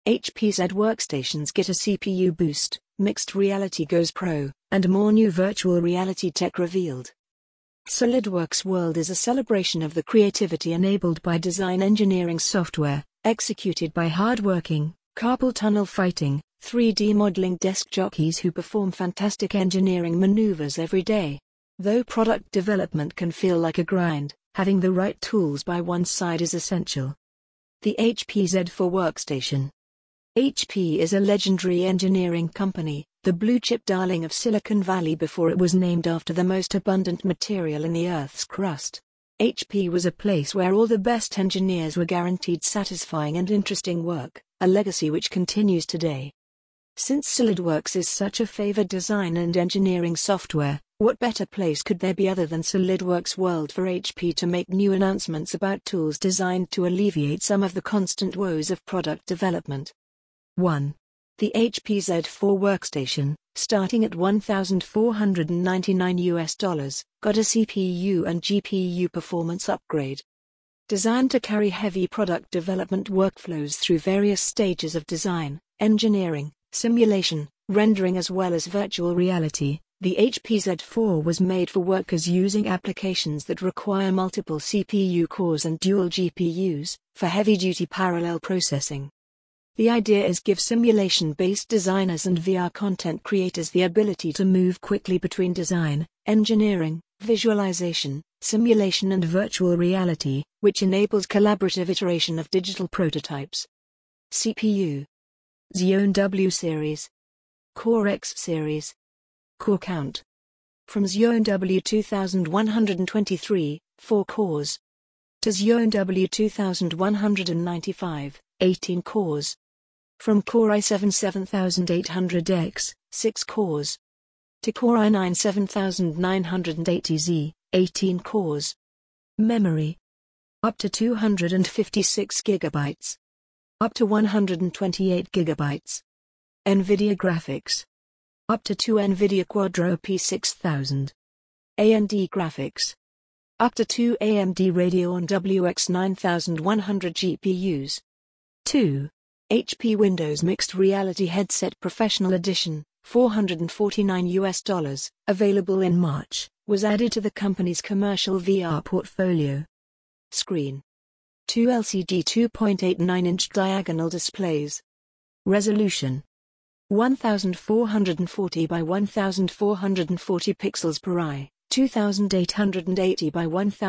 HP Z workstations get a CPU boost, mixed reality goes pro, and more new virtual reality tech revealed. SolidWorks World is a celebration of the creativity enabled by design engineering software, executed by hardworking, carpal tunnel fighting, 3D modeling desk jockeys who perform fantastic engineering maneuvers every day. Though product development can feel like a grind, having the right tools by one's side is essential. The HP Z4 workstation. HP is a legendary engineering company, the blue-chip darling of Silicon Valley before it was named after the most abundant material in the Earth's crust. HP was a place where all the best engineers were guaranteed satisfying and interesting work, a legacy which continues today. Since SolidWorks is such a favored design and engineering software, what better place could there be other than SolidWorks World for HP to make new announcements about tools designed to alleviate some of the constant woes of product development? 1. The HP Z4 workstation, starting at $1,499, got a CPU and GPU performance upgrade. Designed to carry heavy product development workflows through various stages of design, engineering, simulation, rendering as well as virtual reality, the HP Z4 was made for workers using applications that require multiple CPU cores and dual GPUs, for heavy-duty parallel processing. The idea is give simulation-based designers and VR content creators the ability to move quickly between design, engineering, visualization, simulation and virtual reality, which enables collaborative iteration of digital prototypes. CPU. Xeon W Series. Core X Series. Core count. From Xeon W2123, 4 cores. To Xeon W2195, 18 cores. From Core i7 7800X, 6 cores. To Core i9 7980Z, 18 cores. Memory. Up to 256 GB. Up to 128 GB. NVIDIA graphics. Up to 2 NVIDIA Quadro P6000. AMD graphics. Up to 2 AMD Radeon WX 9100 GPUs. 2. HP Windows Mixed Reality Headset Professional Edition, $449, available in March, was added to the company's commercial VR portfolio. Screen. 2 LCD 2.89-inch diagonal displays. Resolution. 1440 by 1440 pixels per eye, 2880 by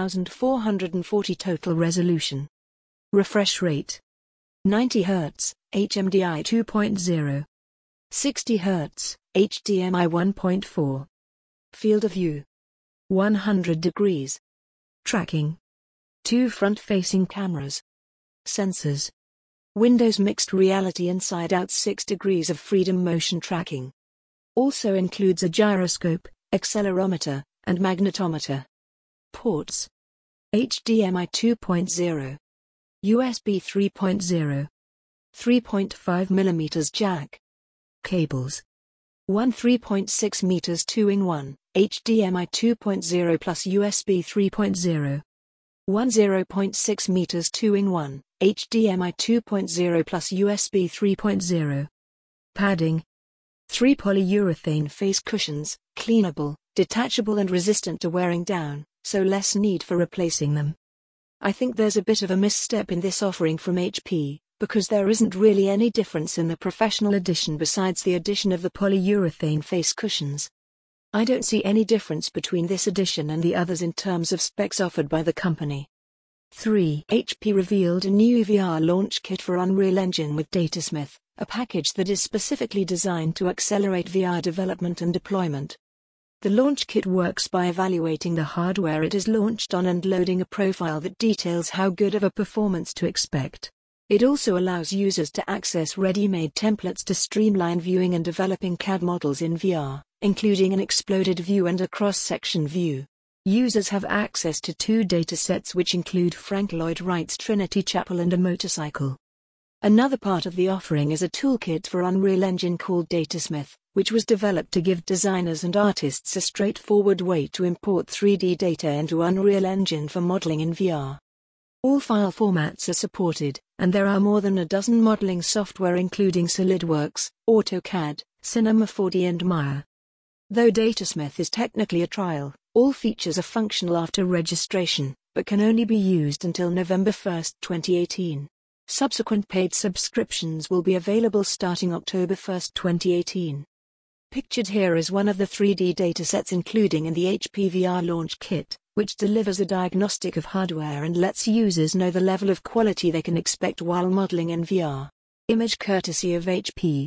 1440 total resolution. Refresh rate. 90 Hz, HMDI 2.0. 60 Hz, HDMI 1.4. Field of view. 100 degrees. Tracking. 2 front-facing cameras. Sensors. Windows Mixed Reality Inside-Out 6 degrees of freedom motion tracking. Also includes a gyroscope, accelerometer, and magnetometer. Ports. HDMI 2.0. USB 3.0. 3.5 mm jack. Cables. One 3.6 meters 2-in-1, HDMI 2.0 plus USB 3.0. One 0.6 meters 2-in-1, HDMI 2.0 plus USB 3.0. Padding. 3 polyurethane face cushions, cleanable, detachable and resistant to wearing down, so less need for replacing them. I think there's a bit of a misstep in this offering from HP, because there isn't really any difference in the professional edition besides the addition of the polyurethane face cushions. I don't see any difference between this edition and the others in terms of specs offered by the company. 3. HP revealed a new VR launch kit for Unreal Engine with Datasmith, a package that is specifically designed to accelerate VR development and deployment. The launch kit works by evaluating the hardware it is launched on and loading a profile that details how good of a performance to expect. It also allows users to access ready-made templates to streamline viewing and developing CAD models in VR, including an exploded view and a cross-section view. Users have access to 2 datasets which include Frank Lloyd Wright's Trinity Chapel and a motorcycle. Another part of the offering is a toolkit for Unreal Engine called Datasmith, which was developed to give designers and artists a straightforward way to import 3D data into Unreal Engine for modeling in VR. All file formats are supported, and there are more than a dozen modeling software including SolidWorks, AutoCAD, Cinema 4D and Maya. Though Datasmith is technically a trial, all features are functional after registration, but can only be used until November 1, 2018. Subsequent paid subscriptions will be available starting October 1, 2018. Pictured here is one of the 3D datasets including in the HP VR Launch Kit, which delivers a diagnostic of hardware and lets users know the level of quality they can expect while modeling in VR. Image courtesy of HP.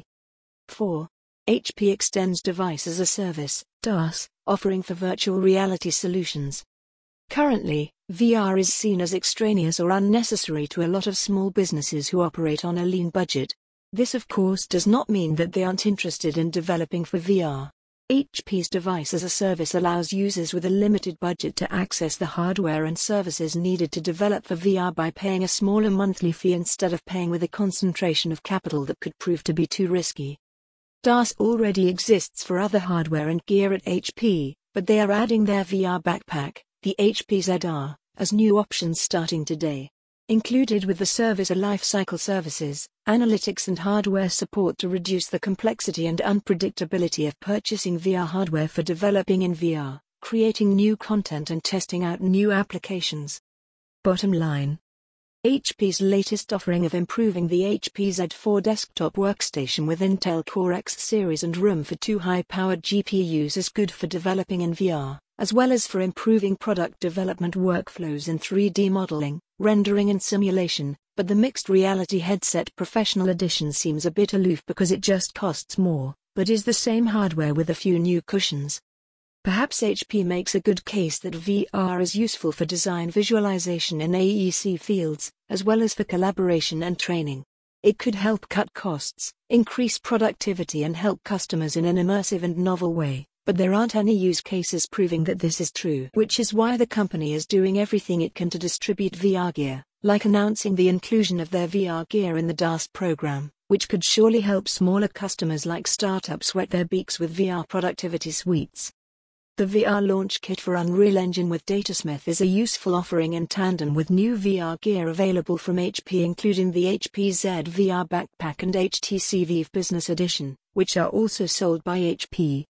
4. HP extends Device as a Service, DaaS, offering for virtual reality solutions. Currently, VR is seen as extraneous or unnecessary to a lot of small businesses who operate on a lean budget. This of course does not mean that they aren't interested in developing for VR. HP's Device as a Service allows users with a limited budget to access the hardware and services needed to develop for VR by paying a smaller monthly fee instead of paying with a concentration of capital that could prove to be too risky. DaaS already exists for other hardware and gear at HP, but they are adding their VR backpack, the HP ZR, as new options starting today. Included with the service are lifecycle services, analytics and hardware support to reduce the complexity and unpredictability of purchasing VR hardware for developing in VR, creating new content and testing out new applications. Bottom line. HP's latest offering of improving the HP Z4 desktop workstation with Intel Core X series and room for 2 high-powered GPUs is good for developing in VR, as well as for improving product development workflows in 3D modeling, rendering and simulation, but the Mixed Reality Headset Professional Edition seems a bit aloof because it just costs more, but is the same hardware with a few new cushions. Perhaps HP makes a good case that VR is useful for design visualization in AEC fields, as well as for collaboration and training. It could help cut costs, increase productivity and help customers in an immersive and novel way, but there aren't any use cases proving that this is true. Which is why the company is doing everything it can to distribute VR gear, like announcing the inclusion of their VR gear in the DaaS program, which could surely help smaller customers like startups wet their beaks with VR productivity suites. The VR Launch Kit for Unreal Engine with Datasmith is a useful offering in tandem with new VR gear available from HP including the HP Z VR Backpack and HTC Vive Business Edition, which are also sold by HP.